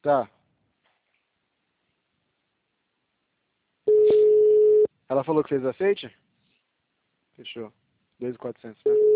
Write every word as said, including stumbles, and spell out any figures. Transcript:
Tá. Ela falou que fez aceite? Fechou. dois mil e quatrocentos, né?